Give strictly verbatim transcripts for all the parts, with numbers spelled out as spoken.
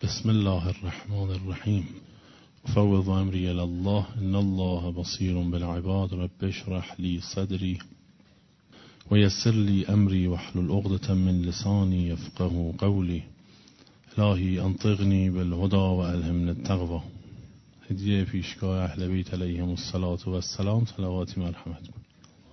بسم الله الرحمن الرحیم. فوض امری الی الله ان الله بصیر بالعباد. رب اشرح لی صدری و یسر لی امری واحلل عقدة من لسانی یفقهوا قولی. الهی انطقنی بالهدی و الهمنی التقوی. هدیه پیشگاه اهل بیت علیهم الصلاة و السلام. صلواتی مرحمت کن.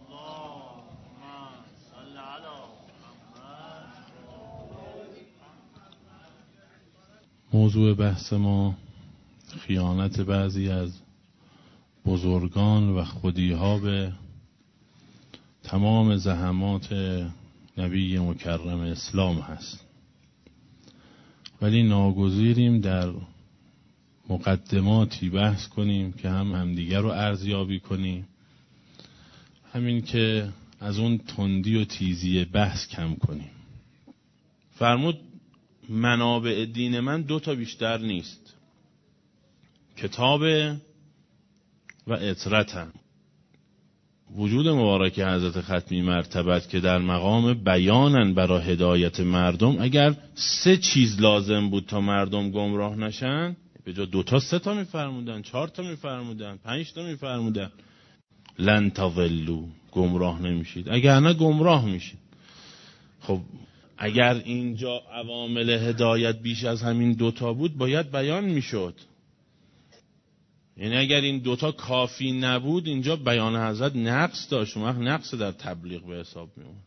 موضوع بحث ما خیانت بعضی از بزرگان و خودی‌ها به تمام زحمات نبی مکرم اسلام هست، ولی ناگزیریم در مقدماتی بحث کنیم که هم همدیگر رو ارزیابی کنیم، همین که از اون تندی و تیزی بحث کم کنیم. فرمود منابع دین من دو تا بیشتر نیست، کتاب و اطرتم. وجود مبارک حضرت ختمی مرتبت که در مقام بیانن برای هدایت مردم، اگر سه چیز لازم بود تا مردم گمراه نشن، به جا دو تا سه تا میفرمودن، چهار تا میفرمودن، پنج تا میفرمودن. لن تضلوا، گمراه نمیشید، اگر نه گمراه میشید. خب اگر اینجا عوامل هدایت بیش از همین دوتا بود باید بیان میشد. یعنی اگر این دوتا کافی نبود اینجا بیان حضرت نقص داشت، اون وقت نقص در تبلیغ به حساب میومد.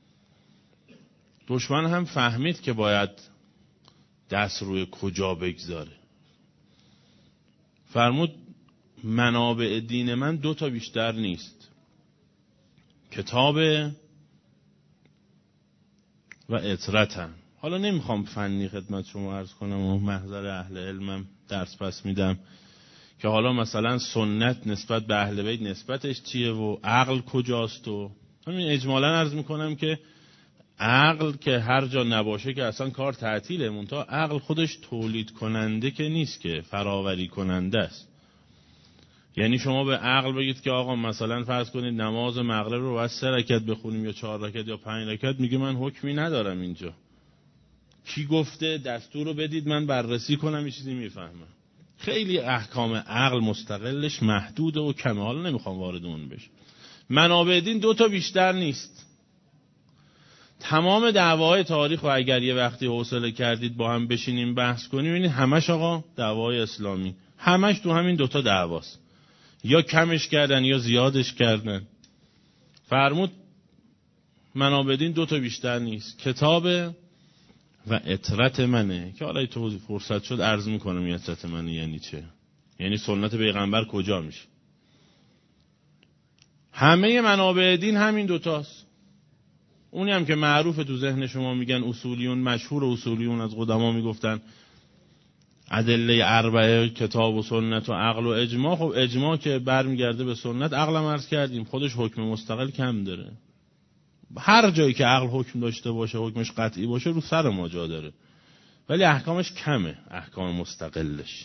دشمن هم فهمید که باید دست روی کجا بگذاره. فرمود منابع دین من دوتا بیشتر نیست، کتاب و اطرتم. حالا نمیخوام فنی خدمت شما عرض کنم و محضر اهل علمم درس پس میدم که حالا مثلا سنت نسبت به اهل بیت نسبتش چیه و عقل کجاست. و همین اجمالا عرض میکنم که عقل که هر جا نباشه که اصلا کار تعطیله. منتها عقل خودش تولید کننده که نیست، که فراوری کننده است. یعنی شما به عقل بگید که آقا مثلا فرض کنید نماز مغرب رو باید سه رکعت بخونیم یا چهار رکعت یا پنج رکعت، میگه من حکمی ندارم اینجا. کی گفته؟ دستور رو بدید من بررسی کنم یه چیزی میفهمم. خیلی احکام عقل مستقلش محدوده و کمه. حالا نمیخوام وارد اون بشم. منابع دین دو تا بیشتر نیست. تمام دعواهای تاریخ و اگر یه وقتی حوصله کردید با هم بشینیم بحث کنیم، ببینید همش آقا دعوای اسلامی، همش تو همین دوتا دعواست. یا کمش کردن یا زیادش کردن. فرمود منابع دین دو تا بیشتر نیست، کتاب و اطرت منه. که حالا تو فرصت شد عرض میکنم این اطرت منه یعنی چه، یعنی سنت پیغمبر کجا میشه. همه منابع دین همین دوتاست. اونی هم که معروف تو ذهن شما میگن اصولیون، مشهور اصولیون از قدما میگفتن ادله اربعه کتاب و سنت و عقل و اجماع. خب اجماع که برمیگرده به سنت، عقلم عرض کردیم خودش حکم مستقل کم داره. هر جایی که عقل حکم داشته باشه، حکمش قطعی باشه، رو سر ما جا داره، ولی احکامش کمه. احکام مستقلش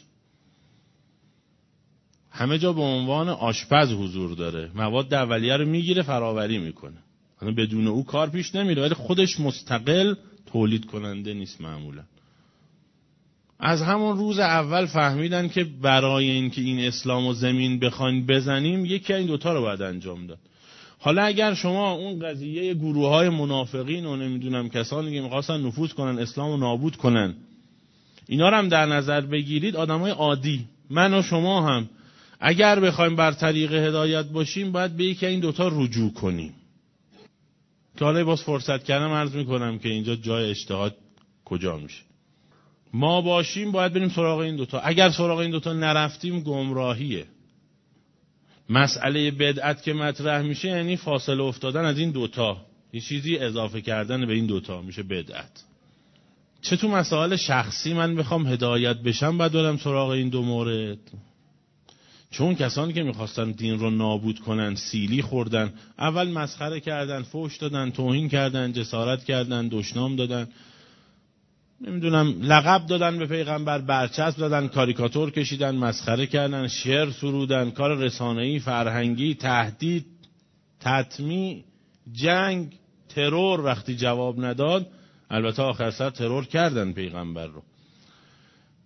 همه جا به عنوان آشپز حضور داره، مواد اولیه رو میگیره فراوری میکنه، یعنی بدون او کار پیش نمیره، ولی خودش مستقل تولید کننده نیست معمولا. از همون روز اول فهمیدن که برای اینکه این اسلام و زمین بخواین بزنیم یکی این دوتا رو باید انجام داد. حالا اگر شما اون قضیه گروه های منافقین و نمیدونم کسانی که میخواستن نفوذ کنن اسلام رو نابود کنن، اینا رو هم در نظر بگیرید، آدمای عادی من و شما هم اگر بخوایم بر طریق هدایت باشیم باید به یکی این دوتا رجوع کنیم. که حالا باز فرصت کردم عرض میکنم که اینجا جای اجتهاد کجا میشه. ما باشیم باید بریم سراغ این دوتا. اگر سراغ این دوتا نرفتیم گمراهیه. مسئله بدعت که مطرح میشه یعنی فاصله افتادن از این دوتا، یه چیزی اضافه کردن به این دوتا میشه بدعت. چه تو مسائل شخصی من بخوام هدایت بشم بعد برم سراغ این دو مورد؟ چون کسانی که میخواستن دین رو نابود کنن سیلی خوردن، اول مسخره کردن، فحش دادن، توهین کردن، جسارت کردن، دشنام دادن، نمیدونم لقب دادن به پیغمبر، برچسب دادن، کاریکاتور کشیدن، مسخره کردن، شعر سرودن، کار رسانه‌ای، فرهنگی، تهدید، تطمیع، جنگ، ترور. وقتی جواب نداد البته آخر سر ترور کردن پیغمبر رو.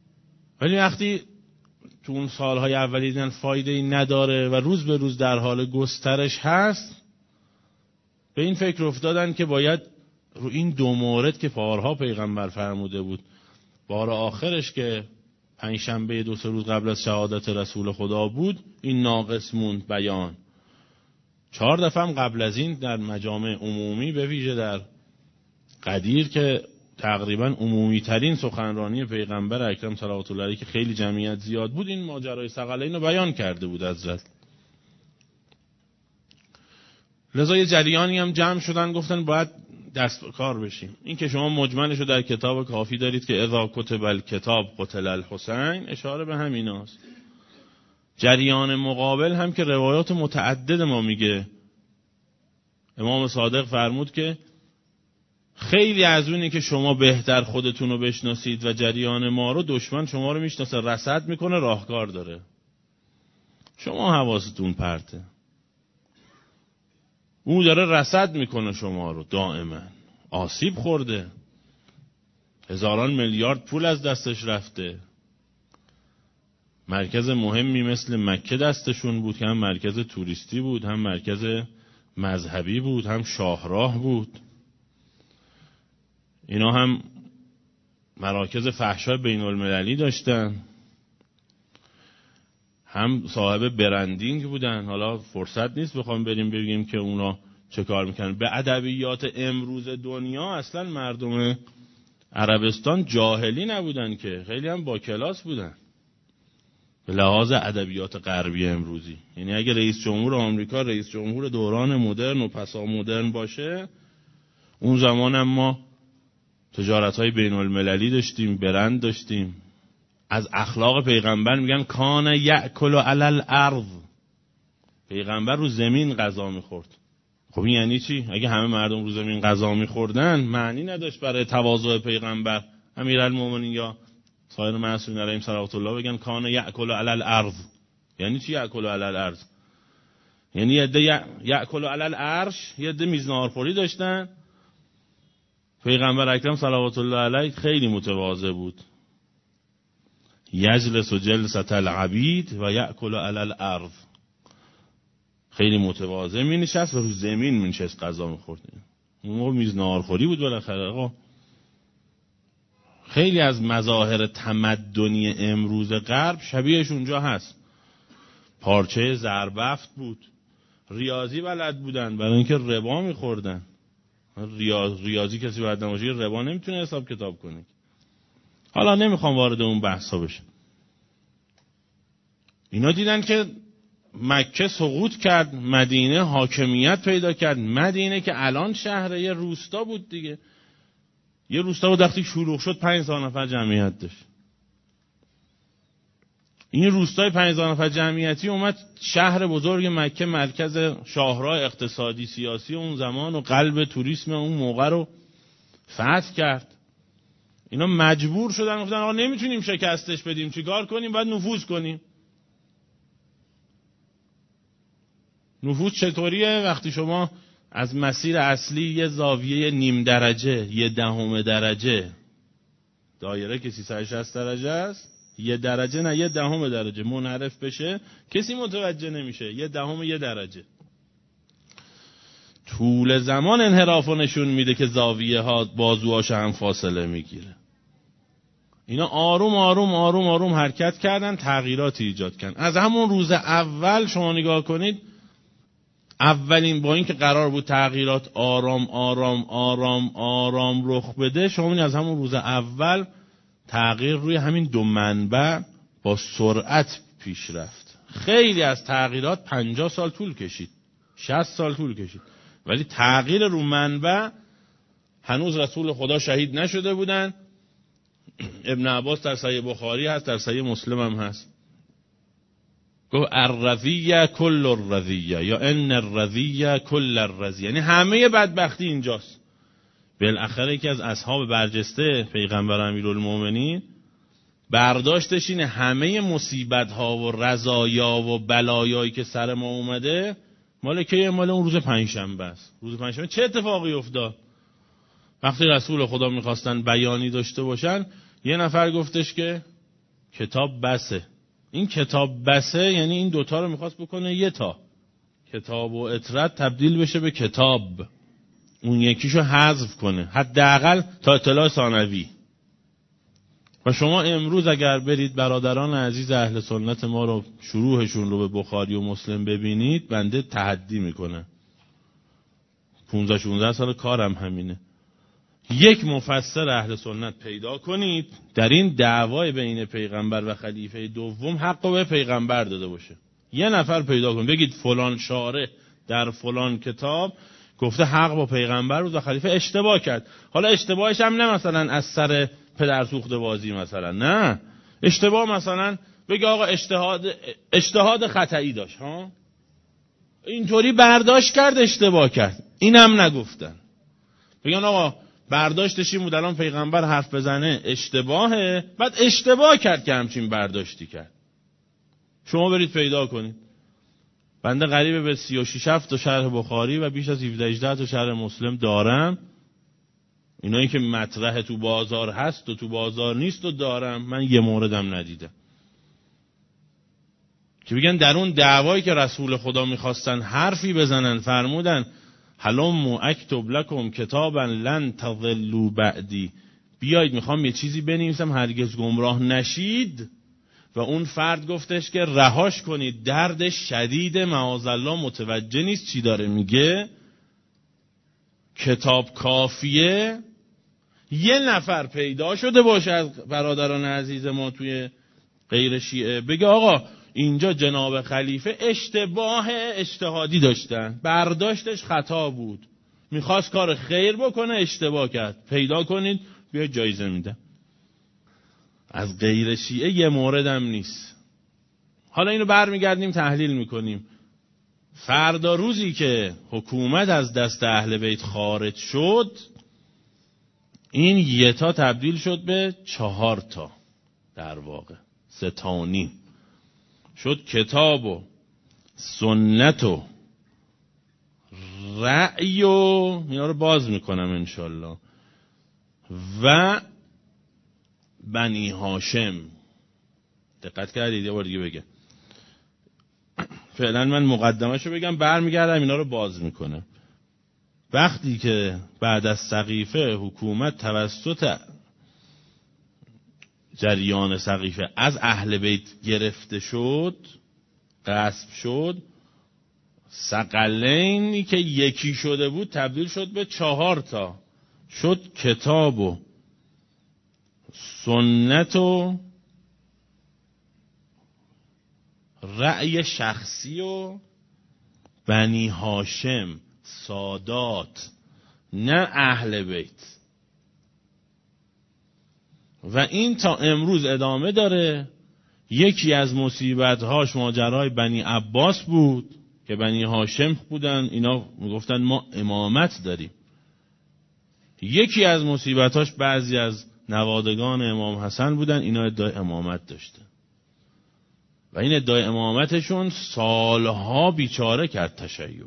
ولی وقتی تو اون سالهای اولی دیدن فایده ای نداره و روز به روز در حال گسترش هست، به این فکر افتادن که باید رو این دو مورد که بارها پیغمبر فرموده بود، بار آخرش که پنجشنبه دو سه روز قبل از شهادت رسول خدا بود، این ناقص موند بیان. چهار دفعه هم قبل از این در مجامع عمومی، به ویژه در قدیر که تقریبا عمومی ترین سخنرانی پیغمبر اکرم صلوات الله علیه که خیلی جمعیت زیاد بود، این ماجرای ثقلین رو بیان کرده بود حضرت. لذا یه جریانی هم جمع شدن گفتن باید دست به کار بشیم. این که شما مجملشو در کتاب کافی دارید که اذا کتب الکتاب قتل الحسین، اشاره به همیناست. جریان مقابل هم که روایات متعدد ما میگه، امام صادق فرمود که خیلی از اونی که شما بهتر خودتون رو بشناسید و جریان ما رو، دشمن شما رو میشناسه، رصد میکنه، راهکار داره. شما حواستون پرته، اون داره رصد میکنه شما رو دائما. آسیب خورده، هزاران میلیارد پول از دستش رفته. مرکز مهمی مثل مکه دستشون بود که هم مرکز توریستی بود، هم مرکز مذهبی بود، هم شاهراه بود. اینا هم مراکز فحشای بین المللی داشتن، هم صاحب برندینگ بودن. حالا فرصت نیست بخوام بریم بگیم که اونا چه کار میکنن. به ادبیات امروز دنیا اصلا مردم عربستان جاهلی نبودن که، خیلی هم با کلاس بودن به لحاظ ادبیات غربی امروزی. یعنی اگه رئیس جمهور آمریکا رئیس جمهور دوران مدرن و پسا مدرن باشه، اون زمان هم ما تجارت‌های بین المللی داشتیم، برند داشتیم. از اخلاق پیغمبر میگن کان یأکل علی الارض، پیغمبر رو زمین غذا میخورد. خب این یعنی چی؟ اگه همه مردم رو زمین غذا میخوردن، معنی نداشت برای تواضع پیغمبر امیرالمومنین یا سایر معصومین علیهم صلوات الله بگن کان یأکل علی الارض. یعنی چی یأکل علی الارض؟ یعنی یه عده یأکل علی العرش، یه عده میزنارخوری داشتن. پیغمبر اکرم صلوات الله علیه خیلی متواضع بود. یجلس و جلسة العبید و یأکل علی الارض، خیلی متواضع می نشست و رو زمین می نشست غذا می خورد. اون موقع میز ناهارخوری بود بالاخره. آقا خیلی از مظاهر تمدنی امروز غرب شبیهش اونجا هست. پارچه زربفت بود، ریاضی بلد بودن برای اینکه ربا می خوردن. ریاض ریاضی کسی بلد نباشه ربا نمیتونه حساب کتاب کنه. حالا نمیخوام وارد اون بحثا بشم. اینا دیدن که مکه سقوط کرد، مدینه حاکمیت پیدا کرد. مدینه که الان شهر یه روستا بود دیگه، یه روستا بود وقتی شلوغ شد پنج هزار نفر جمعیت داشت. این روستای پنج هزار نفر جمعیتی اومد شهر بزرگ مکه، مرکز شاهراه اقتصادی سیاسی اون زمان و قلب توریسم اون موقع رو فتح کرد. اینا مجبور شدن، گفتن آقا نمیتونیم شکستش بدیم، چیکار کنیم؟ باید نفوذ کنیم. نفوذ چطوریه؟ وقتی شما از مسیر اصلی یه زاویه نیم درجه، یه دهم درجه، دایره که سیصد و شصت درجه است، یه درجه نه یه دهم درجه منحرف بشه کسی متوجه نمیشه. یه دهم یه درجه طول زمان انحرافو نشون میده که زاویه ها بازوهاش هم فاصله میگیره. اینا آروم آروم آروم آروم حرکت کردن، تغییراتی ایجاد کردن. از همون روز اول شما نگاه کنید، اولین با این که قرار بود تغییرات آرام آرام آرام آرام رخ بده، شما از همون روز اول تغییر روی همین دو منبع با سرعت پیش رفت. خیلی از تغییرات پنجاه سال طول کشید، شصت سال طول کشید، ولی تغییر رو منبع هنوز رسول خدا شهید نشده بودن. ابن عباس در صحیح بخاری هست، در صحیح مسلم هم هست، گفت الرضیه کل الرضیه یا ان الرضیه کل الرضیه، یعنی همه بدبختی اینجاست. بالاخره یکی از اصحاب برجسته پیغمبر امیرالمومنین برداشتش اینه همه مصیبت ها و رضایا و بلایایی که سر ما اومده مال که مال اون روز پنجشنبه است. روز پنجشنبه چه اتفاقی افتاد؟ وقتی رسول خدا میخواستن بیانی داشته باشن، یه نفر گفتش که کتاب بسه. این کتاب بسه یعنی این دوتا رو میخواست بکنه یه تا، کتاب و اطرت تبدیل بشه به کتاب، اون یکیشو حذف کنه حداقل تا اطلاع ثانوی. و شما امروز اگر برید برادران عزیز اهل سنت ما رو شروحشون رو به بخاری و مسلم ببینید، بنده تحدی میکنه، پونزده شونزده سال کارم همینه، یک مفسر اهل سنت پیدا کنید در این دعوای بین پیغمبر و خلیفه دوم حق به پیغمبر داده باشه. یه نفر پیدا کنید بگید فلان شارح در فلان کتاب گفته حق با پیغمبر بود و خلیفه اشتباه کرد. حالا اشتباهش هم نه مثلا از سر پدر سوخته بازی مثلا، نه، اشتباه مثلا بگه آقا اجتهاد اجتهاد خطایی داشت، ها اینطوری برداشت کرد اشتباه کرد، اینم نگفتن. بگن آقا برداشتش این بود الان پیغمبر حرف بزنه اشتباهه، بعد اشتباه کرد که همچین برداشتی کرد. شما برید پیدا کنید. بنده قریب به سی و شش هفت تا شرح بخاری و بیش از هفده هجده تا شرح مسلم دارم. اینایی که مطرح تو بازار هست و تو بازار نیست و دارم. من یه موردم ندیدم که بگن در اون دعوایی که رسول خدا میخواستن حرفی بزنن فرمودن هلم اکتب لکم کتابا لن تضلوا بعدی، بیایید میخوام یه چیزی بنویسم هرگز گمراه نشید. و اون فرد گفتش که رهاش کنید، دردش شدید، معاذالله متوجه نیست چی داره میگه. کتاب کافیه یه نفر پیدا شده باشه از برادران عزیز ما توی غیر شیعه بگه آقا اینجا جناب خلیفه اشتباه اجتهادی داشتن، برداشتش خطا بود، میخواست کار خیر بکنه اشتباه کرد، پیدا کنید بیا جایزه میدم. از غیر شیعه یه موردم نیست. حالا اینو برمیگردیم تحلیل میکنیم. فردا روزی که حکومت از دست اهل بیت خارج شد، این یه تا تبدیل شد به چهار تا، در واقع سه تا و نیم شد. کتاب و سنت و رأی و اینا رو باز میکنم انشالله و بنی هاشم. دقت کردید؟ یه بار دیگه بگم. فعلا من مقدمه‌شو بگم برمیگردم اینا رو باز میکنم. وقتی که بعد از سقیفه حکومت توسط جریان سقیفه از اهل بیت گرفته شد، غصب شد، ثقلینی که یکی شده بود تبدیل شد به چهار تا، شد کتاب و سنت و رأی شخصی و بنی هاشم، سادات، نه اهل بیت. و این تا امروز ادامه داره. یکی از مصیبت‌هاش ماجرای بنی عباس بود که بنی هاشم بودن، اینا میگفتن ما امامت داریم. یکی از مصیبت‌هاش بعضی از نوادگان امام حسن بودن، اینا ادعای امامت داشتن و این ادعای امامتشون سالها بیچاره کرد تشیع.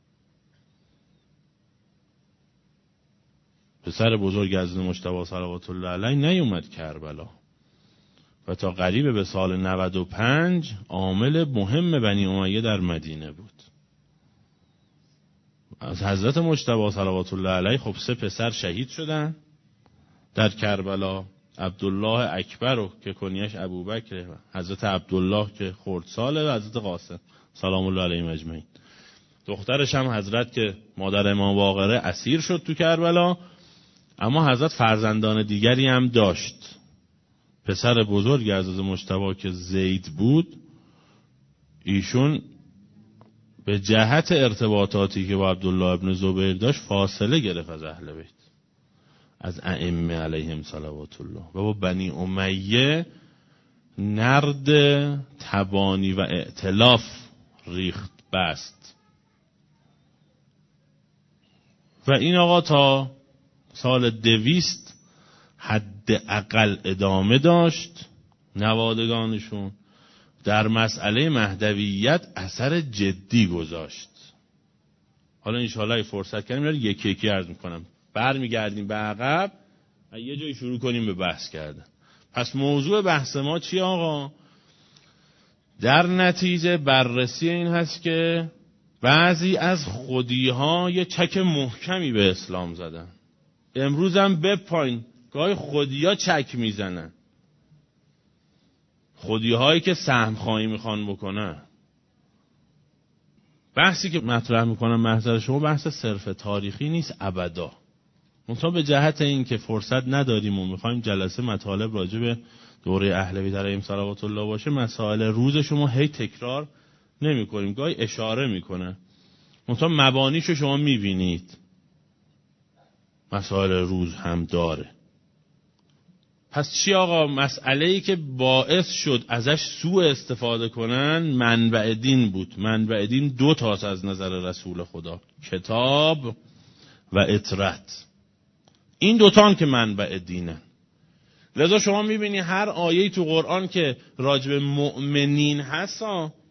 پسر بزرگ از مجتبی صلوات الله علیه نیومد کربلا و تا قریب به سال نود و پنج عامل مهم بنی امیه در مدینه بود. از حضرت مجتبی صلوات الله علیه خب سه پسر شهید شدن در کربلا. عبدالله اکبر رو که کنیش ابوبکر، حضرت عبدالله که خردساله و حضرت قاسم سلام الله علیهم اجمعین. دخترش هم حضرت که مادر امام باقره اسیر شد تو کربلا. اما حضرت فرزندان دیگری هم داشت. پسر بزرگ حضرت مجتبی که زید بود، ایشون به جهت ارتباطاتی که با عبدالله ابن زبیر داشت فاصله گرفت از اهل بیت، از ائمه علیهم صلوات الله، و با بنی امیه نرد تبانی و ائتلاف ریخت بست. و این آقا تا سال دویست حد اقل ادامه داشت. نوادگانشون در مسئله مهدویت اثر جدی گذاشت. حالا انشاءالله فرصت کنیم یکی یکی, یکی عرض میکنم. برمیگردیم به عقب و یه جایی شروع کنیم به بحث کردن. پس موضوع بحث ما چی آقا؟ در نتیجه بررسی این هست که بعضی از خودی‌ها یه چک محکمی به اسلام زدن. امروز هم به پایین گاهی خودی‌ها چک میزنن، خودی‌هایی که سهم خواهی میخوان بکنن. بحثی که مطرح میکنم محضر شما بحث صرف تاریخی نیست ابدا، منتها به جهت این که فرصت نداریم و میخوایم جلسه مطالب راجع به دوره اهل بیت علیهم صلوات الله باشه، مسائل روز شما هی تکرار نمی کنیم، گاهی اشاره میکنه، منتها مبانیشو شما میبینید مسائل روز هم داره. پس چی آقا؟ مسئله‌ای که باعث شد ازش سوء استفاده کنن منبع دین بود. منبع دین دو تاست از نظر رسول خدا، کتاب و اطرت. این دوتان که منبع دینن. لذا شما میبینی هر آیه‌ای تو قرآن که راجب مؤمنین هست،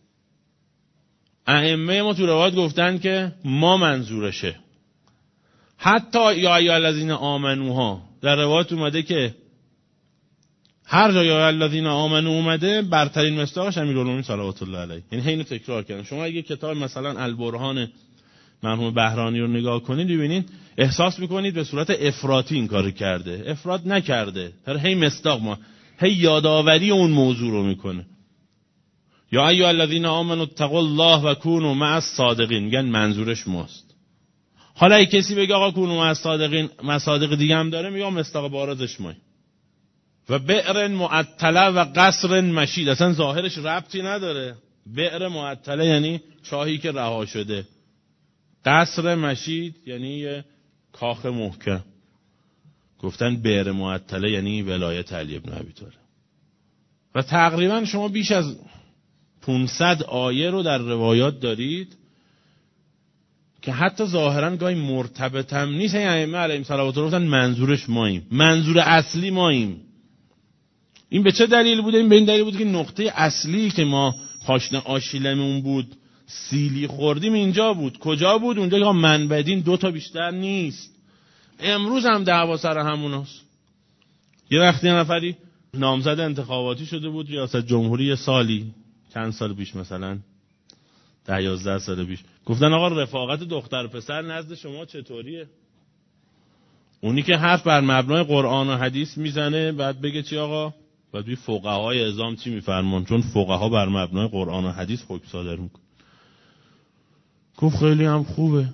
ائمه ما تو روایت گفتن که ما منظورشه. حتی یا ایها الذین آمنوها در روایت اومده که هر جا یا الذین آمنو اومده برترین مصداقش امیرالمومنین صلوات الله علیه. یعنی اینو تکرار کردن. شما اگه کتاب مثلا البرهان مرحوم بهرانی رو نگاه کنید ببینید احساس میکنید به صورت افراطی این کارو کرده. افراط نکرده، در هی مصداق ما هی یادآوری اون موضوع رو میکنه. یا ایها الذین آمنوا اتقوا الله و کونوا مع الصادقین، میگن منظورش ماست. حالا اگه کسی بگه آقا کونوا مع الصادقین مصادیق دیگه هم داره، میگم مصداق بارزش ما. و بئر معطله و قصر مشید، اصلا ظاهرش ربطی نداره. بئر معطله یعنی چاهی که رها شده، قصر مشید یعنی یه کاخ محکم. گفتن بئر معطله یعنی ولایت علی بن ابی طالب. و تقریبا شما بیش از پانصد آیه رو در روایات دارید که حتی ظاهرا گاهی مرتبط هم نیست. این ائمه علیهم صلوات الله گفتن منظورش ماییم، منظور اصلی ماییم. این به چه دلیل بوده؟ این به این دلیل بوده که نقطه اصلی که ما پاشنه آشیلمون بود سیلی خوردیم اینجا بود. کجا بود؟ اونجا که منبع دین دو تا بیشتر نیست. امروز هم دعوا سر هموناست. یه وقتی یه نفری نامزد انتخاباتی شده بود ریاست جمهوری سالی چند سال پیش، مثلا ده یازده سال پیش، گفتن آقا رفاقت دختر پسر نزد شما چطوریه؟ اونی که حرف بر مبنای قرآن و حدیث میزنه بعد بگه چی آقا؟ بعد بی فقهای اعظام چی میفرمان؟ چون فقها بر مبنای قرآن و حدیث حکم صادر میکن. گفت خیلی هم خوبه،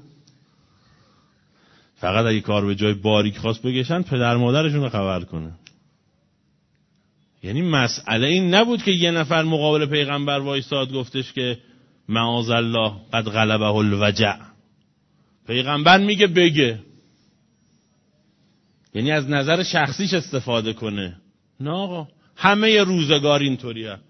فقط اگه کار به جای باریک خواست بگشن پدر مادرشون رو خبر کنه. یعنی مسئله این نبود که یه نفر مقابل پیغمبر وایساد گفتش که معاذ الله قد غلبه الوجع. پیغمبر میگه بگه، یعنی از نظر شخصیش استفاده کنه. نه آقا، همه روزگار اینطوریه.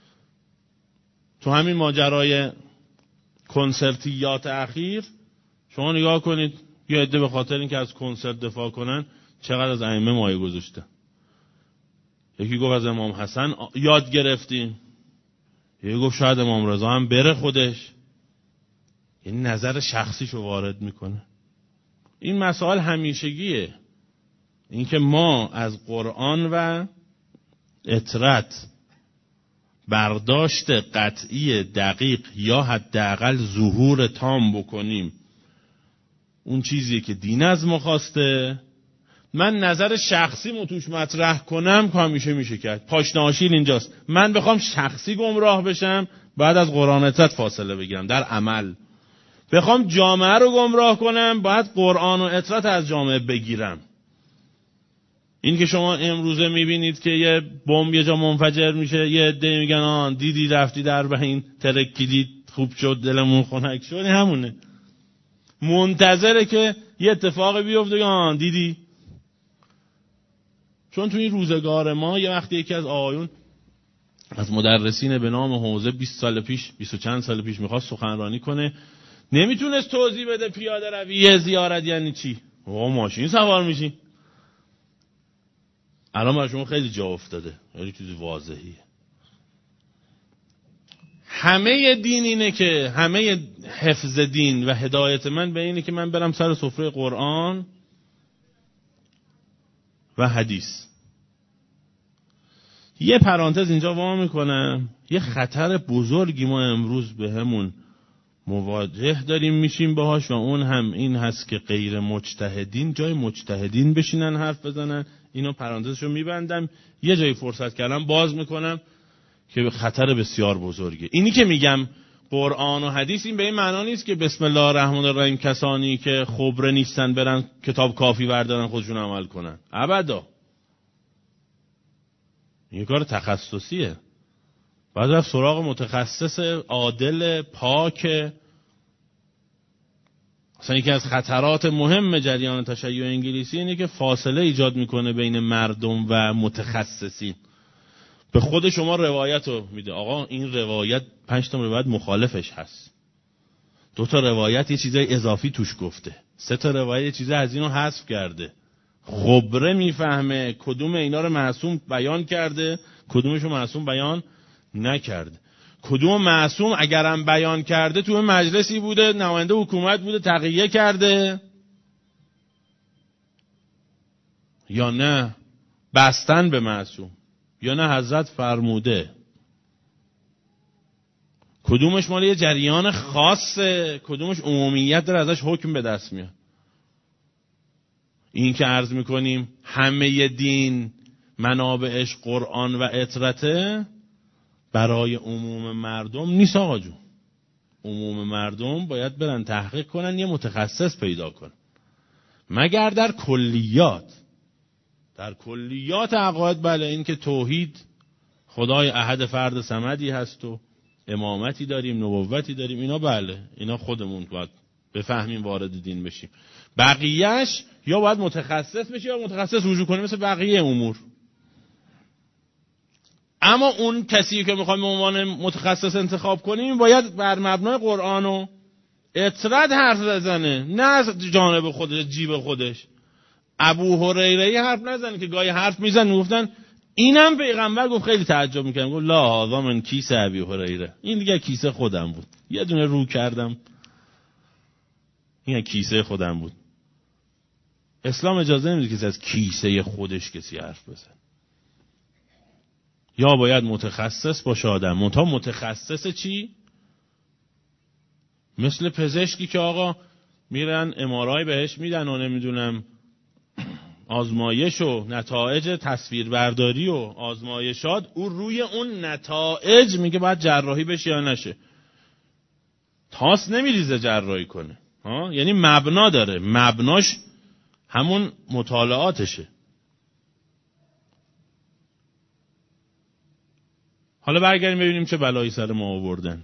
تو همین ماجرای کنسرتیات اخیر شما نگاه کنید، یه عده به خاطر اینکه از کنسرت دفاع کنن چقدر از ائمه مایه گذاشته. یکی گفت از امام حسن یاد گرفتیم، یکی گفت شاید امام رضا هم بره خودش. یعنی نظر شخصیشو وارد میکنه. این مسائل همیشگیه. اینکه ما از قرآن و اطرت برداشت قطعی دقیق یا حداقل ظهور تام بکنیم، اون چیزی که دین از ما خواسته، من نظر شخصیمو توش مطرح کنم که همیشه میشه کرد. پاشنه آشیل اینجاست. من بخوام شخصی گمراه بشم بعد از قرآن اطرت فاصله بگیرم در عمل. بخوام جامعه رو گمراه کنم باید قرآن و اطرت از جامعه بگیرم. این که شما امروزه میبینید که یه بمب یه جا منفجر میشه، یه عده میگن آن دیدی رفتی در بهین ترکیدی خوب شد دلمون خنک شد، همونه. منتظره که یه اتفاقی بیفته آن دیدی. چون تو این روزگار ما یه وقتی یکی از آقایون از مدرسین به نام حوزه بیست سال پیش بیست و چند سال پیش میخواست سخنرانی کنه، نمیتونست توضیح بده پیاده روی یه زیارت یعنی چی. آقا ماشین سوار میشی. الان برای شما خیلی جا افتاده، خیلی چیزی واضحیه. همه دین اینه که همه حفظ دین و هدایت من به اینه که من برم سر سفره قرآن و حدیث. یه پرانتز اینجا وا میکنم. یه خطر بزرگی ما امروز به همون مواجه داریم میشیم باهاش و اون هم این هست که غیر مجتهدین جای مجتهدین بشینن حرف بزنن. اینو پرانتزشو میبندم، یه جایی فرصت کردم باز میکنم که خطر بسیار بزرگه. اینی که میگم قرآن و حدیث این به این معنا نیست که بسم الله الرحمن الرحیم کسانی که خبره نیستن برن کتاب کافی بردارن خودشون عمل کنن. ابدا. این کار تخصصیه. باید رفت سراغ متخصص عادل پاک. اصلا یکی از خطرات مهم جریان تشیع انگلیسی اینه که فاصله ایجاد میکنه بین مردم و متخصصین. به خود شما روایت رو میده، آقا این روایت پنج تا روایت مخالفش هست، دو تا روایت یه چیزای اضافی توش گفته، سه تا روایت یه چیزای از اینو حذف کرده. خبره میفهمه کدوم اینا رو معصوم بیان کرده، کدومشو معصوم بیان نکرده. کدوم معصوم اگرم بیان کرده تو مجلسی بوده، نماینده حکومت بوده، تقیه کرده یا نه بستن به معصوم، یا نه حضرت فرموده. کدومش مال یه جریان خاصه، کدومش عمومیت داره ازش حکم به دست میاد. این که عرض میکنیم همه دین منابعش قرآن و اطرته برای عموم مردم نیست آقا جون. عموم مردم باید برن تحقیق کنن، یه متخصص پیدا کنن، مگر در کلیات. در کلیات عقاید بله، این که توحید خدای احد فرد صمدی هست و امامتی داریم، نبوتی داریم، اینا بله، اینا خودمون باید بفهمیم وارد دین بشیم. بقیهش یا باید متخصص بشی یا متخصص رجوع کنیم مثل بقیه امور. اما اون کسی که میخوایم به عنوان متخصص انتخاب کنیم باید بر مبنای قرآن و اطرت حرف بزنه، نه از جانب خودش، جیب خودش. ابو هریره حرف نزنه که گاهی حرف میزن میگفتن اینم پیغمبر گفت، خیلی تعجب میکردم، گفت لا هذا من کیسه ابی هریره، این دیگه کیسه خودم بود، یه دونه رو کردم این کیسه خودم بود. اسلام اجازه نمیده کسی از کیسه خودش کسی حرف بزنه. یا باید متخصص باشه آدم. منتها متخصص چی؟ مثل پزشکی که آقا میرن امارای بهش میدن و نمیدونم آزمایش و نتایج تصویربرداری و آزمایشات، او روی اون نتایج میگه باید جراحی بشه یا نشه. تاس نمیریزه جراحی کنه ها، یعنی مبنا داره، مبناش همون مطالعاتشه. حالا برگردیم ببینیم چه بلایی سر ما آوردن.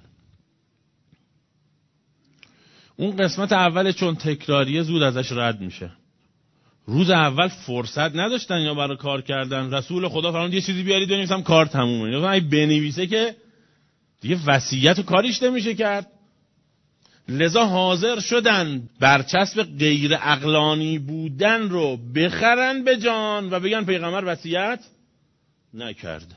اون قسمت اول چون تکراریه زود ازش رد میشه. روز اول فرصت نداشتن یا برای کار کردن. رسول خدا فرمود یه چیزی بیارید بنویسم کار تمومه. یا اگه بنویسه که دیگه وصیت و کاریش نمیشه کرد. لذا حاضر شدن برچسب غیر عقلانی بودن رو بخرن به جان و بگن پیغمبر وصیت نکرد.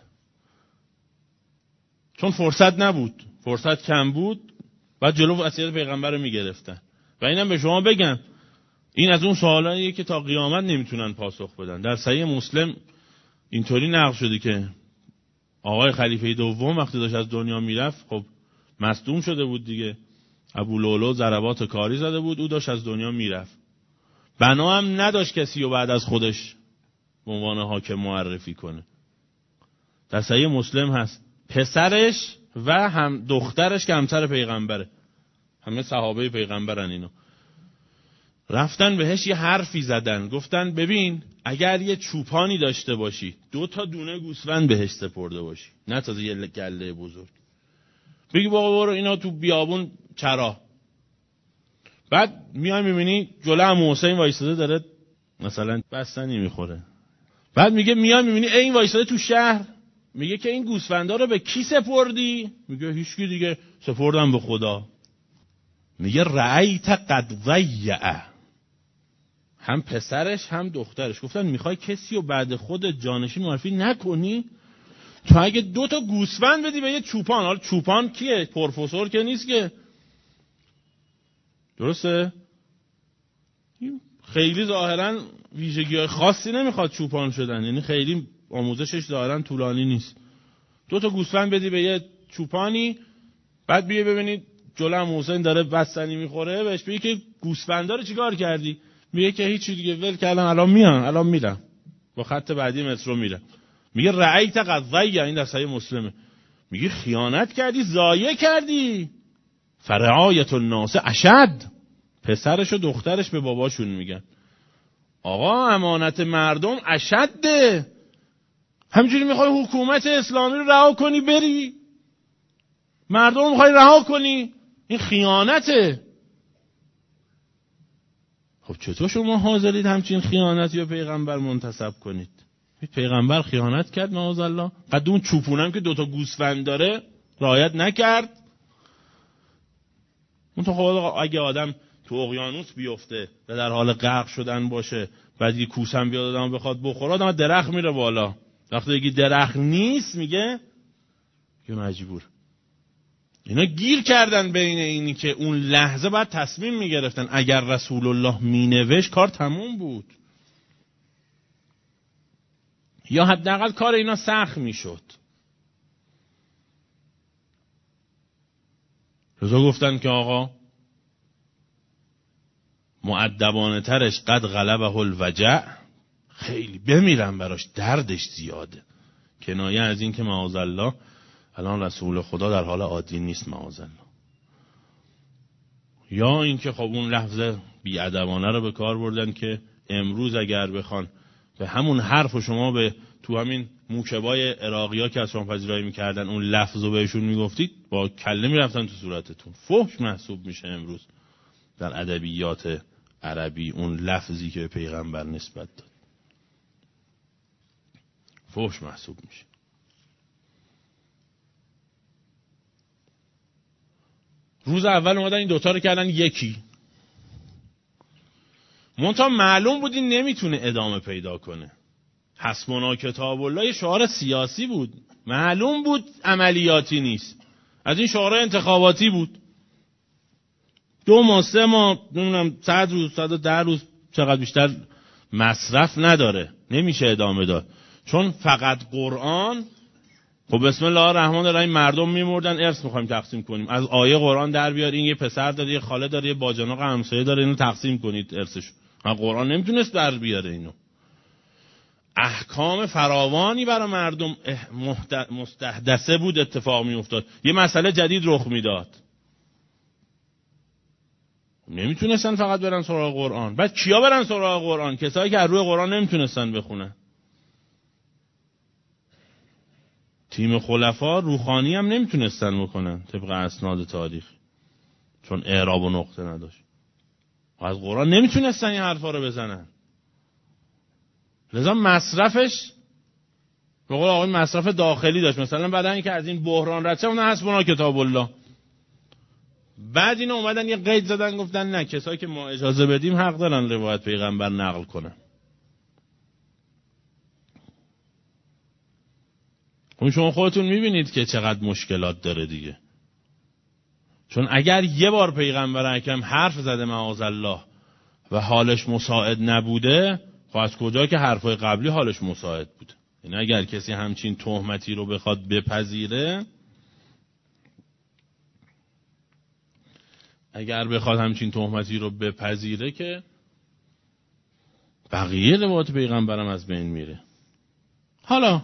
چون فرصت نبود، فرصت کم بود، بعد جلو وصیت پیغمبر رو میگرفتن. و اینم به شما بگم این از اون سوالاییه که تا قیامت نمیتونن پاسخ بدن. در صحیح مسلم اینطوری نقل شده که آقای خلیفه دوم وقتی داشت از دنیا میرفت، خب مصدوم شده بود دیگه، ابو لولو ضربات کاری زده بود، او داشت از دنیا میرفت. بنا هم نداشت کسی رو بعد از خودش به عنوان حاکم معرفی کنه. در صحیح مسلم هست پسرش و هم دخترش که همسر پیغمبره، همه صحابه پیغمبرن، اینا رفتن بهش یه حرفی زدن، گفتن ببین اگر یه چوپانی داشته باشی دو تا دونه گوسفند بهش سپرده باشی، نه تازه یه گله بزرگ، بگی بابا برو اینا تو بیابون چرا. بعد میای میبینی جلو عمو حسین وایساده داره مثلا بستنی میخوره. بعد میگه میای میبینی این وایساده تو شهر، میگه که این گوسفندا رو به کی سپردی؟ میگه هیچکی دیگه، سپردم به خدا. میگه رأیت قد ضیع، هم پسرش هم دخترش گفتن میخوای کسی رو بعد خود جانشین معرفی نکنی؟ تو اگه دو تا گوسفند بدی به یه چوپان، حالا چوپان کیه؟ پروفسور که نیست که، درسته؟ خیلی ظاهرا ویژگی‌های خاصی نمیخواد چوپان شدن، یعنی خیلی آموزشش ظاهرا طولانی نیست. دو تا گوسفند بدی به یه چوپانی، بعد بیای ببینید جلو حسین داره بستنی میخوره، بهش بگی که گوسفندا رو چیکار کردی؟ میگه که هیچی دیگه، ول کردم، الان میان، الان میرم، با خط بعدی مترو میرم. میگه رأیت قضیه، این در صحیح مسلمه، میگه خیانت کردی، ضایع کردی. فرعایت الناس اشد، پسرش و دخترش به باباشون میگن آقا امانت مردم اشده. همینجوری میخوای حکومت اسلامی رو رها کنی بری؟ مردم رو میخوای رها کنی؟ این خیانته. خب چطور شما حاضرید همچین خیانتی رو پیغمبر منتسب کنید؟ پیغمبر خیانت کرد معاذالله؟ قد اون چوپونم که دوتا گوسفند داره رعایت نکرد؟ اون تو خب اگه آدم تو اقیانوس بیفته و در حال غرق شدن باشه، بعد یه کوسم بیاد آدم بخواد بخوره، آدم درخت میره بالا. وقتی یکی درخت نیست میگه که مجبور. اینا گیر کردن بین اینی که اون لحظه باید تصمیم میگرفتن. اگر رسول الله مینوشت کار تموم بود، یا حداقل کار اینا سخت میشد. رضا گفتن که آقا مؤدبانه ترش قد غلبه الوجع، خیلی بمیرم براش، دردش زیاده. کنایه از این که معاذالله الان رسول خدا در حال عادی نیست معاذالله. یا این که خب اون لفظ بی‌ادبانه رو به کار بردن که امروز اگر بخوان به همون حرف شما به تو همین موکبای عراقی‌ها که از شما پذیرایی می‌کردن اون لفظ رو بهشون میگفتید، با کله میرفتن تو صورتتون. فحش محسوب میشه امروز در ادبیات عربی اون لفظی که به پیغمبر نسبت داد، فحش محسوب میشه. روز اول اومدن این دوتا رو کردن یکی. منتها معلوم بود این نمیتونه ادامه پیدا کنه. حسبنا کتاب الله یه شعار سیاسی بود، معلوم بود عملیاتی نیست. از این شعارهای انتخاباتی بود. دو ماه سه ماه نمیدونم صد روز صد و ده روز چقدر بیشتر مصرف نداره، نمیشه ادامه داد. چون فقط قرآن، خب بسم الله الرحمن الرحیم مردم میمردن، ارث میخوایم تقسیم کنیم، از آیه قرآن در بیار این یه پسر داره، یه خاله داره، یه باجناق همسایه داره، اینو تقسیم کنید ارثش. قرآن نمیتونست در بیاره اینو. احکام فراوانی برای مردم مستحدثه بود، اتفاق میافتاد، یه مسئله جدید رخ میداد. نمیتونستن فقط برن سراغ قرآن. بعد کیا برن سراغ قرآن؟ کسایی که از روی قرآن نمیتونستن بخونن. تیم خلفا روحانی هم نمیتونستن بکنن طبق اسناد تاریخی، چون اعراب و نقطه نداشت. از قرآن نمیتونستن این حرفا رو بزنن. لذا مصرفش به قول آقای مصرف داخلی داشت. مثلا بعد اینکه از این بحران رد شد، اون حسبنا کتاب الله، بعد اینا اومدن یه قید زدن گفتن نه، کسایی که ما اجازه بدیم حق دارن روایت پیغمبر نقل کنن. خب شما خودتون میبینید که چقدر مشکلات داره دیگه. چون اگر یه بار پیغمبر اکرم حرف زده معاذالله و حالش مساعد نبوده، خب از کجا که حرفای قبلی حالش مساعد بود؟ این اگر کسی همچین تهمتی رو بخواد بپذیره، اگر بخواد همچین تهمتی رو بپذیره که بقیه روایت پیغمبرم از بین میره. حالا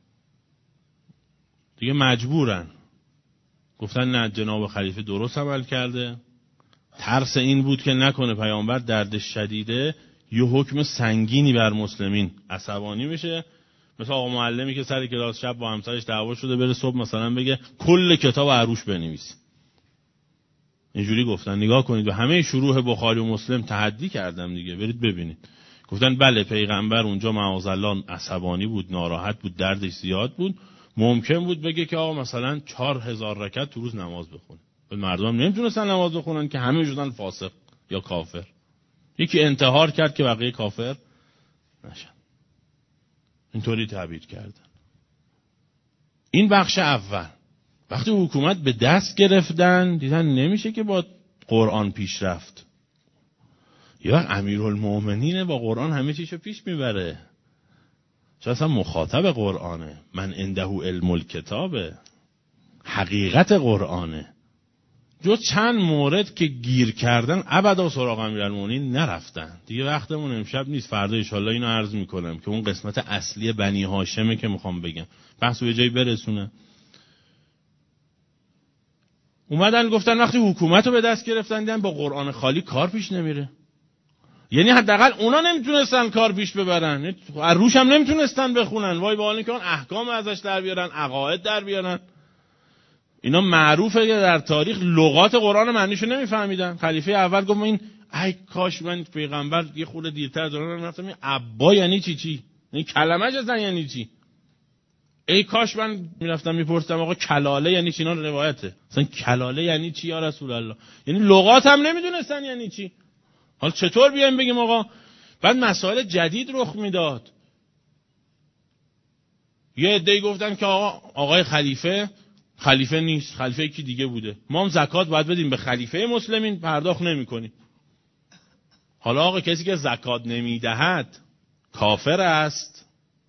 دیگه مجبورن، گفتن نه جناب خلیفه درست عمل کرده. ترس این بود که نکنه پیامبر دردش شدیده یه حکم سنگینی بر مسلمین، عصبانی میشه، مثل آقا معلمی که سر کلاس شب با همسرش دعوا شده بره صبح مثلا بگه کل کتاب عروش بنویس. اینجوری گفتن. نگاه کنید، و همه شروح بخاری و مسلم تحدی کردم دیگه، برید ببینید. گفتن بله پیغمبر اونجا معاذالله عصبانی بود، ناراحت بود، دردش زیاد بود، ممکن بود بگه که آقا مثلا چهار هزار رکعت تو روز نماز بخونه. مردم نمیتونستن نماز بخونن که همه شدن فاسق یا کافر. یکی انتحار کرد که بقیه کافر نشن. اینطوری تعبیر کردن. این بخش اول. وقتی حکومت به دست گرفتن دیدن نمیشه که با قرآن پیش رفت. یه وقت امیرالمومنین با قرآن همه چیشو پیش میبره. چون اصلا مخاطب قرآنه، من عنده علم الکتابه، حقیقت قرآنه. جز چند مورد که گیر کردن ابدا سراغ امیرالمومنین نرفتن. دیگه وقتمون امشب نیست، فردا ان شاءالله اینو عرض میکنم که اون قسمت اصلی بنی هاشمه که میخوام بگم، بحثو به جایی برسونم. اومدن گفتن وقتی حکومت رو به دست گرفتن دیدن با قرآن خالی کار پیش نمیره. یعنی حداقل اونا نمیتونستن کار پیش ببرن، از روش هم نمیتونستن بخونن، وای با حالی که اون احکام ازش در بیارن، عقاید در بیارن. اینا معروفه که در تاریخ لغات قرآن معنیشو نمیفهمیدن. خلیفه اول گفت این ای کاش من پیغمبر یه خورده دیرتر دارن رفتم این ابا یعنی چی چی؟ این کلمه‌اش اصلا یعنی چی؟ ای کاش من میرفتم میپرسیدم آقا کلاله یعنی چی؟ اینا روایته. اصلا کلاله یعنی چی یا رسول الله؟ یعنی لغات هم نمیدونستن یعنی چی. حالا چطور بیایم بگیم آقا؟ بعد مسائل جدید رخ میداد. یه عده‌ای گفتن که آقا آقای خلیفه خلیفه نیست، خلیفه کی دیگه بوده، ما هم زکات باید بدیم به خلیفه مسلمین، پرداخت نمی‌کنیم. حالا آقا کسی که زکات نمیدهد کافر است.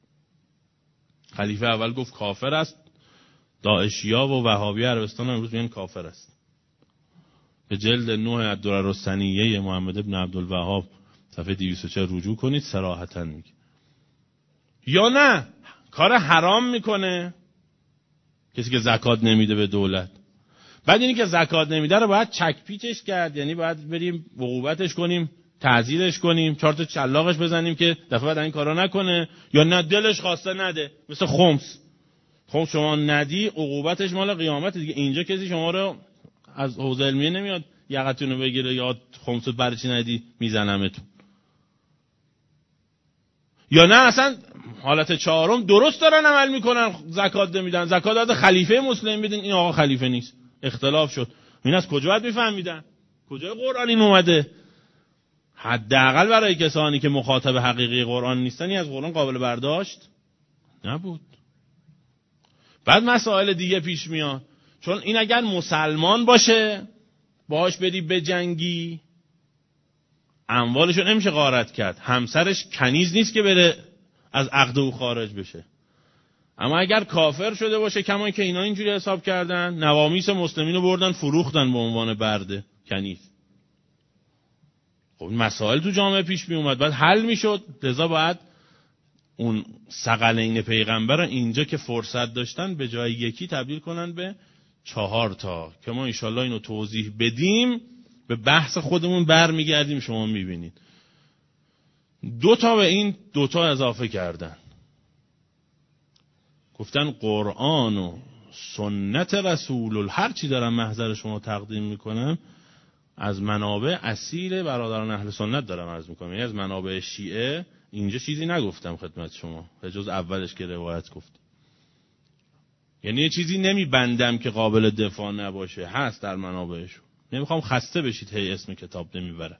خلیفه اول گفت کافر است، داعشیا و وهابی عربستان امروز میگن کافر است. به جلد نه الدرر الثنیه محمد ابن عبدالوهاب صفحه دویست و چهل رجوع کنید، صراحتاً میگه. یا نه کار حرام میکنه کسی که زکات نمیده به دولت، بعد اینی که زکات نمیده رو باید چک پیچش کرد، یعنی باید بریم عقوبتش کنیم، تعزیرش کنیم، چهار تا چلاقش بزنیم که دفعه بعد این کارا نکنه. یا نه دلش خواسته نده، مثل خمس. خمس شما ندی عقوبتش مال قیامت دیگه. اینجا کسی شما رو از حوزه علمیه نمیاد یقتون رو بگیره یا خمس برای چی ندی میزنمتون. یا نه اصلا حالت چهارم درست دارن عمل میکنن، زکات نمیدن، زکات داده خلیفه مسلم بدین، این آقا خلیفه نیست، اختلاف شد. این از کجا باید میفهمیدن؟ کجای قرآن این اومده؟ حداقل برای کسانی که مخاطب حقیقی قرآن نیستن این از قرآن قابل برداشت نبود. بعد مسائل دیگه پیش میاد، چون این اگر مسلمان باشه باهاش بری به جنگی اموالشو نمیشه غارت کرد، همسرش کنیز نیست که بره از عقد او خارج بشه. اما اگر کافر شده باشه، کما که اینا اینجوری حساب کردن، نوامیس مسلمین رو بردن فروختن به عنوان برده کنیز. خب مسائل تو جامعه پیش می اومد، بعد حل میشد. لذا باید اون ثقلین پیغمبر رو اینجا که فرصت داشتن به جای یکی تبدیل کنن به چهار تا که ما انشالله اینو توضیح بدیم. به بحث خودمون برمیگردیم، شما میبینید دو تا به این دو تا اضافه کردن، گفتن قرآن و سنت رسول الله، هر چی دارم محضر شما تقدیم میکنم از منابع اصیل برادران اهل سنت دارم عرض میکنم، یعنی از منابع شیعه. اینجا چیزی نگفتم خدمت شما به جز اولش که روایت گفت، یعنی یه چیزی نمیبندم که قابل دفاع نباشه، هست در منابعشون. نمیخوام خسته بشید هی اسم کتاب نمیبره.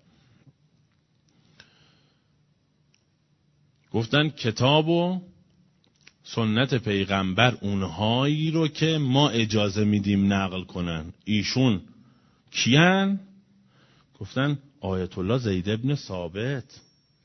گفتن کتاب و سنت پیغمبر اونهایی رو که ما اجازه میدیم نقل کنن. ایشون کیان؟ گفتن آیت الله زید ابن ثابت،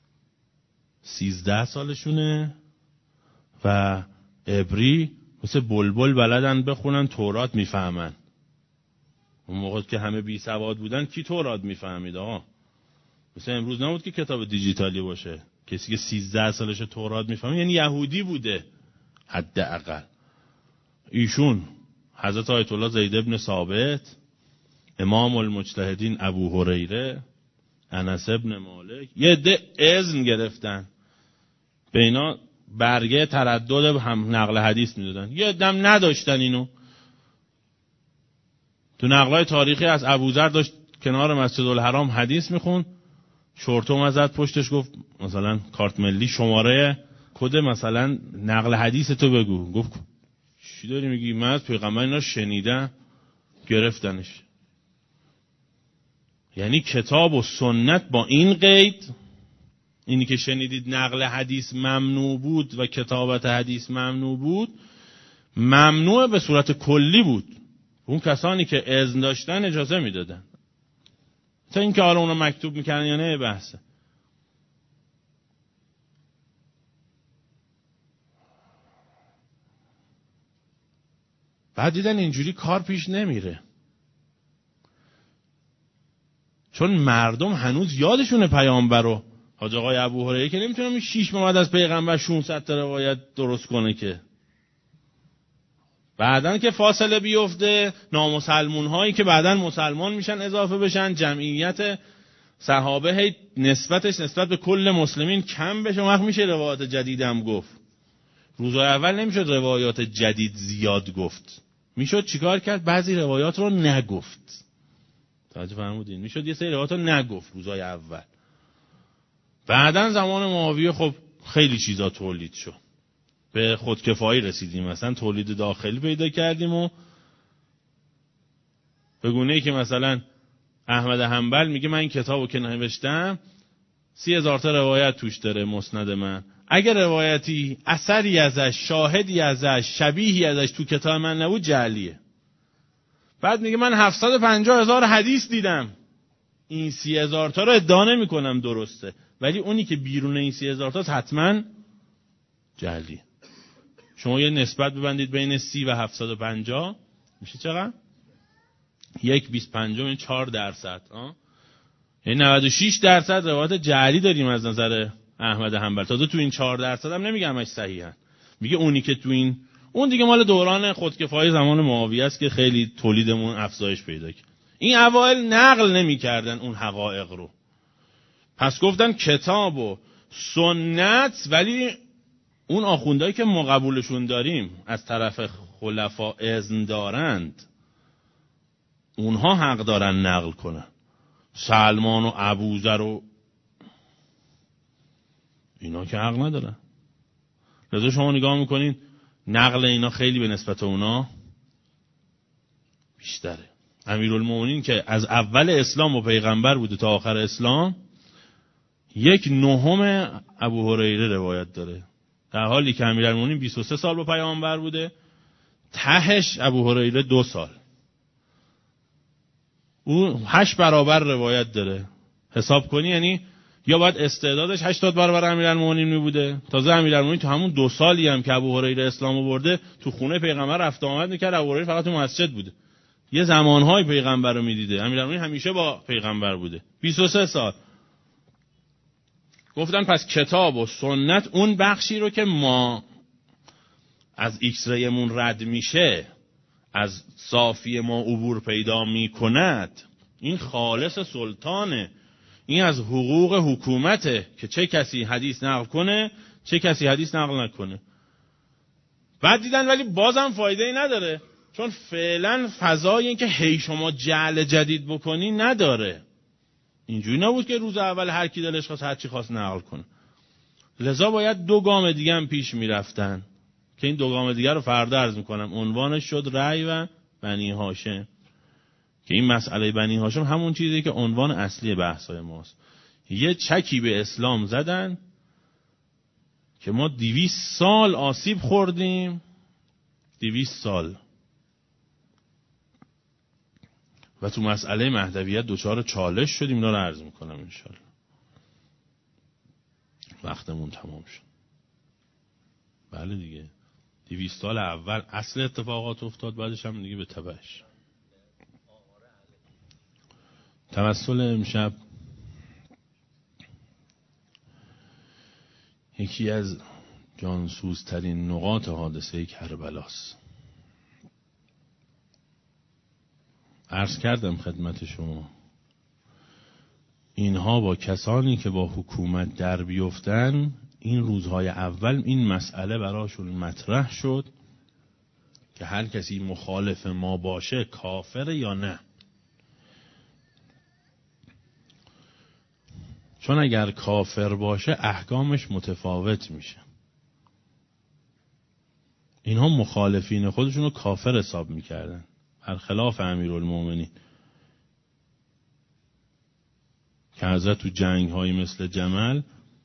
سیزده سالشونه و عبری مثل بلبل بلدن بخونن، تورات میفهمن. اون موقع که همه بی سواد بودن کی تورات میفهمید آقا؟ مثل امروز نبود که کتاب دیجیتالی باشه. کسی که سیزده سالش تورات میفهمه یعنی یهودی بوده حداقل. ایشون حضرت آیت الله زید ابن ثابت، امام المجتهدین ابو هریره، انس ابن مالک، یه عده اذن گرفتن به اینا برگه تردد هم نقل حدیث میدادن، یه عده هم نداشتن. اینو تو نقلای تاریخی از ابوذر داشت کنار مسجد الحرام حدیث میخون، شورتو ازت پشتش گفت مثلا کارت ملی شماره کد مثلا نقل حدیث تو بگو. گفت چی داری میگی؟ من از پیغمبر اینا شنیدم. گرفتنش. یعنی کتاب و سنت با این قید، اینی که شنیدید نقل حدیث ممنوع بود و کتابت حدیث ممنوع بود، ممنوع به صورت کلی بود. اون کسانی که اذن داشتن اجازه میدادن. تا اینکه حالا اونا مکتوب میکنن یا نه بحثه. بعد دیدن اینجوری کار پیش نمیره، چون مردم هنوز یادشونه پیامبر رو. حاج آقای ابو هریره که نمیتونه شیش ماه بعد از پیغمبر ششصد تا روایت درست کنه که. بعدن که فاصله بیفته، نامسلمون هایی که بعدن مسلمان میشن اضافه بشن، جمعیت صحابه هی نسبتش نسبت به کل مسلمین کم بشه، وقت میشه روایات جدید هم گفت. روزهای اول نمیشد روایات جدید زیاد گفت، میشد چیکار کرد؟ بعضی روایات رو نگفت. توجه فرمودین؟ میشد یه سری روایات رو نگفت روزهای اول. بعدن زمان معاویه خب خیلی چیزا تولید شد، به خودکفایی رسیدیم، مثلا تولید داخلی پیدا کردیم و به گونه‌ای که مثلا احمد حنبل میگه من این کتابو که نوشتم سی هزار تا روایت توش داره مسند من، اگر روایتی اثری ازش، شاهدی ازش، شبیهی ازش تو کتاب من نبود جعلیه. بعد میگه من هفتصد و پنجاه هزار حدیث دیدم، این سی هزار تا رو ادعا نمی کنم درسته، ولی اونی که بیرون این سی هزار تا حتما جعلیه. شما یه نسبت ببندید بین سی و هفتصد و پنجاه میشه چقدر؟ یک بیست پنجم این چهار درصد، یعنی نود و شش درصد روایت جعلی داریم از نظر احمد حنبل. تازه تو این چهار درصد هم نمیگه همش صحیحن، میگه اونی که تو این، اون دیگه مال دوران خودکفایی زمان معاویه است که خیلی تولیدمون افزایش پیدا کرد. این اوایل نقل نمی‌کردن اون حقایق رو، پس گفتن کتاب و سنت، ولی اون آخوندهایی که ما قبولشون داریم از طرف خلفا اذن دارند، اونها حق دارن نقل کنن. سلمان و ابوذر و اینا که حق ندارن. لذا شما نگاه میکنین نقل اینا خیلی به نسبت اونا بیشتره. امیرالمومنین که از اول اسلام و پیغمبر بوده تا آخر اسلام، یک نهم ابو هریره روایت داره، در حالی که امیرالمومنین بیست و سه سال با پیامبر بوده، تهش ابو هریره دو سال، اون هشت برابر روایت داره. حساب کنی یعنی یا باید استعدادش هشتاد برابر امیرالمومنین می بوده. تازه امیرالمومنین تو همون دو سالی هم که ابو هریره اسلام آورده تو خونه پیغمبر رفت آمد میکرد، ابو هریره فقط تو مسجد بوده. یه زمانهای پیغمبر رو میدیده، امیرالمومنین همیشه با پیغمبر بوده. بیست و سه سال. گفتن پس کتاب و سنت اون بخشی رو که ما از ایکس ریمون رد میشه، از صافی ما عبور پیدا میکند، این خالص سلطانه، این از حقوق حکومته که چه کسی حدیث نقل کنه چه کسی حدیث نقل نکنه. بعد دیدن ولی بازم فایده ای نداره، چون فعلا فضای این که هی شما جعل جدید بکنی نداره. اینجوری نبود که روز اول هر کی دلش خواست هر چی خواست نقل کنه. لذا باید دو گام دیگه هم پیش میرفتن که این دو گام دیگه رو فردا عرض میکنم. عنوانش شد رأی و بنی هاشم، که این مسئله بنی هاشم همون چیزی که عنوان اصلی بحثای ماست. یه چکی به اسلام زدن که ما دویست سال آسیب خوردیم، دویست سال، و تو مسئله مهدویت دوچار چالش شدیم. اینا رو عرض میکنم انشالله. وقتمون تمام شد. بله دیگه، دویست سال اول اصل اتفاقات افتاد، بعدش هم دیگه به تبعش. توسل امشب یکی از جانسوزترین نقاط حادثه کربلاست. عرض کردم خدمت شما اینها با کسانی که با حکومت در بیفتن، این روزهای اول این مسئله براشون مطرح شد که هر کسی مخالف ما باشه کافر یا نه. چون اگر کافر باشه احکامش متفاوت میشه. اینها مخالفین خودشون رو کافر حساب میکردن، برخلاف امیرالمومنین که حضرت تو جنگ های مثل جمل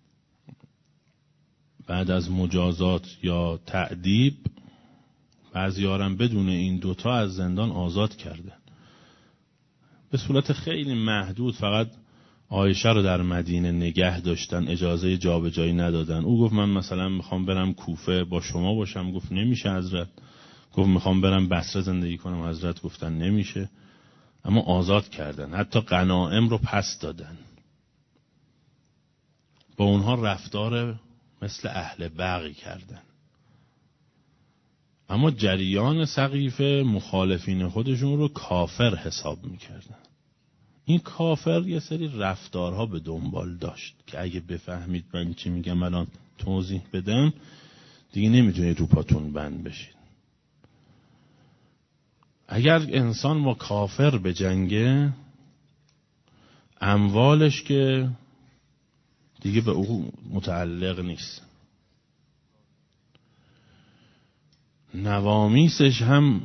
بعد از مجازات یا تعذیب بعضیارم بدون این دوتا از زندان آزاد کردن، به صورت خیلی محدود. فقط عایشه رو در مدینه نگه داشتن، اجازه جابجایی ندادن. او گفت من مثلا میخوام برم کوفه با شما باشم، گفت نمیشه حضرت، گفت میخوام برم بصره زندگی کنم. حضرت گفتن نمیشه، اما آزاد کردن، حتی غنایم رو پس دادن. با اونها رفتار مثل اهل بغی کردن. اما جریان سقیفه مخالفین خودشون رو کافر حساب میکردن. این کافر یه سری رفتارها به دنبال داشت که اگه بفهمید من چی میگم الان توضیح بدم دیگه نمیتونید رو پاتون بند بشید. اگر انسان با کافر به جنگه، اموالش که دیگه به او متعلق نیست، نوامیسش هم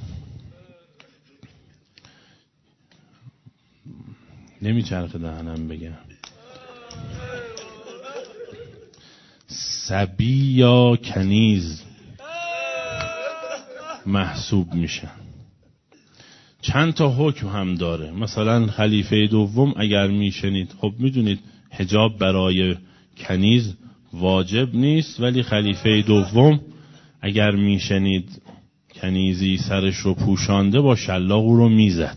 نمیچرخه دهنم بگم، سبی یا کنیز محسوب میشن. چند تا حکم هم داره. مثلا خلیفه دوم اگر میشنید، خب میدونید حجاب برای کنیز واجب نیست، ولی خلیفه دوم اگر میشنید کنیزی سرش رو پوشانده با شلاق او رو میزد.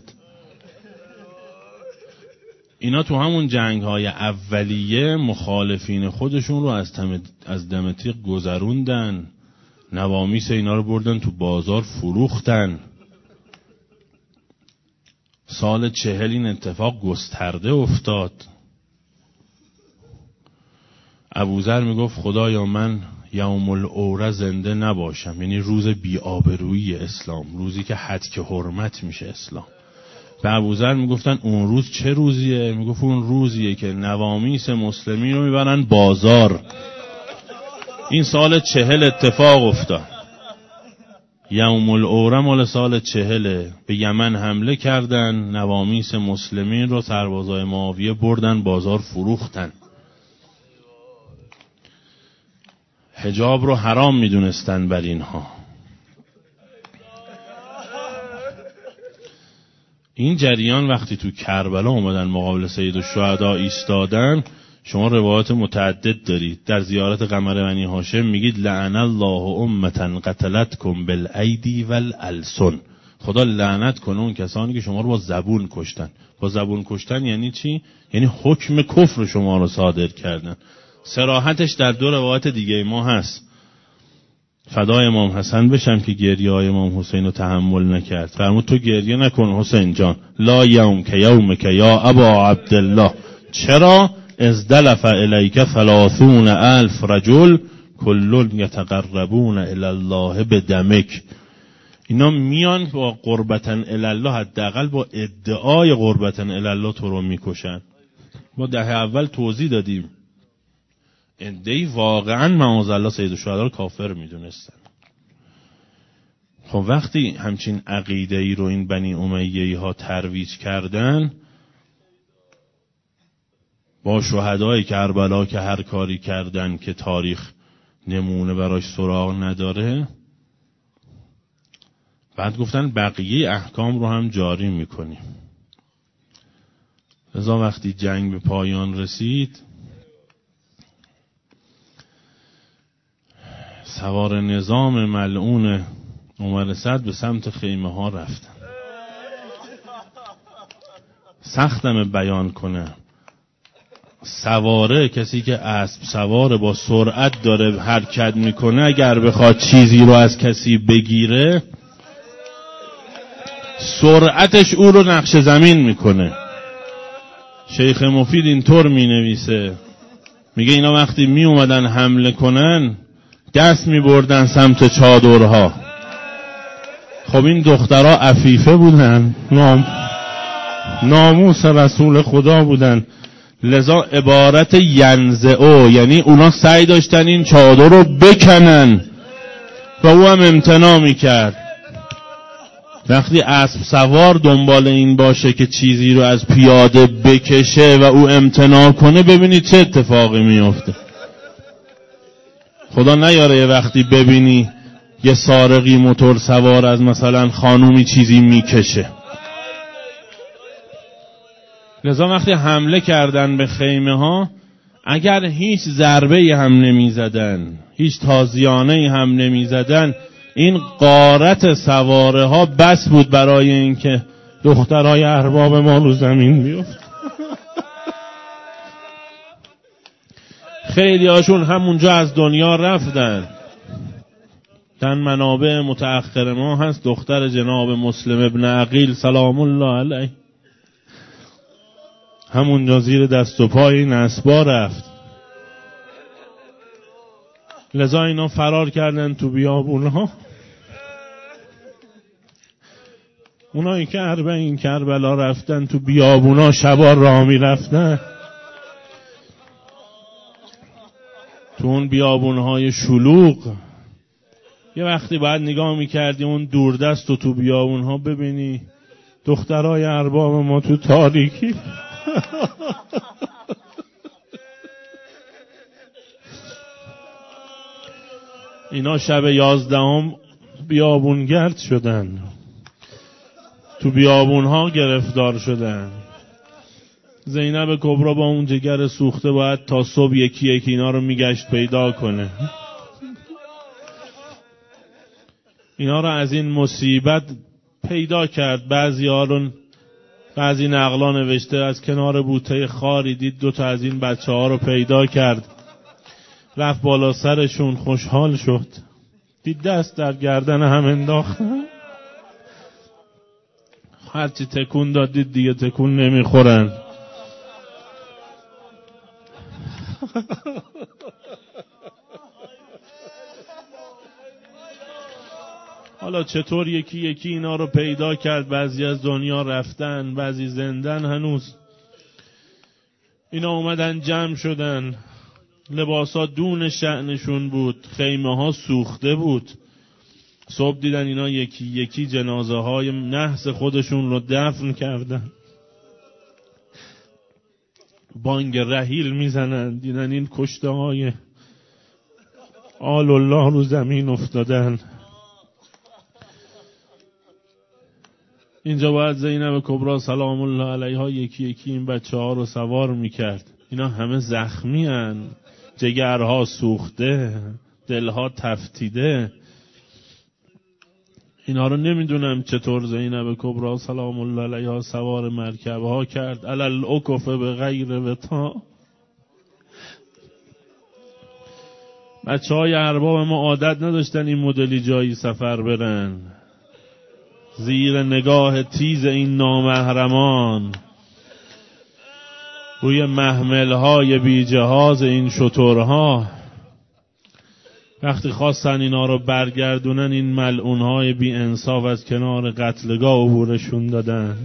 اینا تو همون جنگ های اولیه مخالفین خودشون رو از, از دم تیغ گذروندن، نوامیس اینا رو بردن تو بازار فروختن. سال چهل این اتفاق گسترده افتاد. ابوذر میگفت خدایا من یوم العوره زنده نباشم، یعنی روز بی‌آبرویی اسلام، روزی که هتک حرمت میشه اسلام. به ابوذر میگفتن اون روز چه روزیه؟ میگفت اون روزیه که نوامیس مسلمین رو میبرن بازار. این سال چهل اتفاق افتاد. یوم العوره مال سال چهله. به یمن حمله کردن، نوامیس مسلمین رو سربازای معاویه بردن بازار فروختن. حجاب رو حرام میدونستن بر اینها. این جریان وقتی تو کربلا اومدن مقابل سید الشهدا ایستادن، شما روایات متعدد دارید. در زیارت قمر بنی هاشم میگید لعن الله امة قتلتکم بالایدی والالسن. خدا لعنت کنه اون کسانی که شما رو با زبون کشتن. با زبون کشتن یعنی چی؟ یعنی حکم کفر شما رو صادر کردن. صراحتش در دو روایت دیگه ما هست. فدای امام حسن بشم که گریه های امام حسین رو تحمل نکرد. فرمود تو گریه نکن حسین جان، لا یوم که یوم که یا ابا عبدالله. چرا؟ ازدلف الیک ثلاثون الف رجل کلون یتقربون الالله بدمک. اینا میان با قربتن الالله، حداقل با ادعای قربتن الالله تو رو میکشن. ما دهه اول توضیح دادیم ادعای واقعا معاذالله سید الشهدا رو کافر میدونستن. خب وقتی همچین عقیده‌ای رو این بنی امیه‌ای ها ترویج کردن، با شهدای کربلا که هر کاری کردن که تاریخ نمونه براش سراغ نداره، بعد گفتن بقیه احکام رو هم جاری میکنیم. لذا وقتی جنگ به پایان رسید، سوار نظام ملعون عمر سعد به سمت خیمه ها رفتن. سختم بیان کنه. سواره، کسی که اسب سواره با سرعت داره حرکت میکنه، اگر بخواد چیزی رو از کسی بگیره سرعتش او رو نقش زمین میکنه. شیخ مفید اینطور مینویسه، میگه اینا وقتی می اومدن حمله کنن دست می بردن سمت چادرها. خب این دخترها عفیفه بودن، نام ناموس رسول خدا بودن، لذا عبارت ینزعو یعنی اونا سعی داشتن این چادر رو بکنن و او هم امتناع می کرد. وقتی اسب سوار دنبال این باشه که چیزی رو از پیاده بکشه و او امتناع کنه، ببینید چه اتفاقی میفته. خدا نیاره یه وقتی ببینی یه سارقی موتور سوار از مثلا خانومی چیزی میکشه. لذا وقتی حمله کردن به خیمه ها، اگر هیچ ضربه هم نمی زدن، هیچ تازیانه هم نمی زدن، این غارت سواره ها بس بود برای اینکه دخترای ارباب ما رو زمین بیفت. خیلی هاشون همونجا از دنیا رفتن. در منابع متأخر ما هست دختر جناب مسلم ابن عقیل سلام الله علیه همونجا زیر دست و پای این اسبا رفت. لذا اینا فرار کردن تو بیابونها. اونایی که اربعین کربلا رفتن تو بیابونا شبا راه می رفتن. تو اون بیابونهای شلوغ یه وقتی باید نگاه میکردی اون دوردست و تو بیابونها ببینی دخترای ارباب ما تو تاریکی. اینا شب یازدهم بیابونگرد شدن، تو بیابونها گرفتار شدن. زینب کبرا با اون جگر سوخته باید تا صبح یکی یکی اینا رو میگشت پیدا کنه. اینا رو از این مصیبت پیدا کرد. بعضی هارون بعضی نقلا نوشته از کنار بوته خاری دید دو تا از این بچه ها رو پیدا کرد، رفت بالا سرشون، خوشحال شد، دید دست در گردن هم انداختن. هرچی تکون داد دید دیگه تکون نمیخورن. حالا چطور یکی یکی اینا رو پیدا کرد؟ بعضی از دنیا رفتن، بعضی زندن هنوز. اینا اومدن جمع شدن، لباسا دون شأنشون بود، خیمه ها سوخته بود. صبح دیدن اینا یکی یکی جنازه های نحس خودشون رو دفن کردن. بانگ رحیل میزنن، دیدن این کشته های آل الله رو زمین افتادن. اینجا باید زینب کبرا سلام الله علیها یکی یکی این بچه ها رو سوار میکرد. اینا همه زخمی هن، جگرها سوخته، دلها تفتیده. اینا رو نمیدونم چطور زینب کبرا سلام الله علیها سوار مرکب ها کرد. علل اکفه به غیر وطا. بچه های ارباب ما عادت نداشتن این مدلی جایی سفر برن. زیر نگاه تیز این نامحرمان، روی محملهای بی جهاز این شترها، وقتی خواستن اینا رو برگردونن این ملعونهای بی انصاف از کنار قتلگاه عبورشون دادن.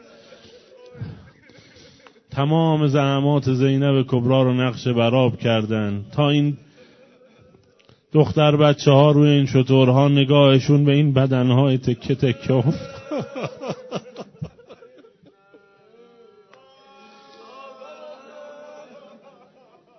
تمام زحمات زینب کبرا رو نقش برآب کردن تا این دختر بچه ها روی این شترها نگاهشون به این بدنهای تکه تکه افتاد.